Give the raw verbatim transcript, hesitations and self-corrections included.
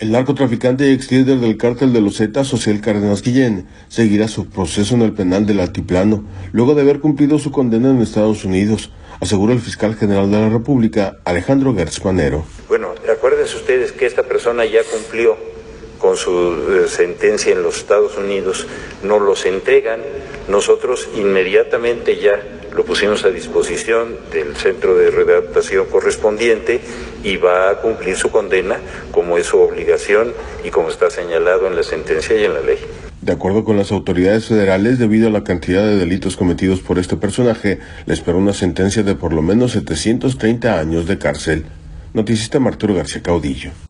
El narcotraficante y ex líder del cártel de los Zetas, Osiel Cárdenas Guillén, seguirá su proceso en el penal del Altiplano, luego de haber cumplido su condena en Estados Unidos, asegura el fiscal general de la República, Alejandro Gertz Manero. Bueno, acuérdense ustedes que esta persona ya cumplió con su eh, sentencia en los Estados Unidos, nos los entregan, nosotros inmediatamente ya lo pusimos a disposición del centro de readaptación correspondiente y va a cumplir su condena como es su obligación y como está señalado en la sentencia y en la ley. De acuerdo con las autoridades federales, debido a la cantidad de delitos cometidos por este personaje, le espera una sentencia de por lo menos setecientos treinta años de cárcel. Noticista Arturo García Caudillo.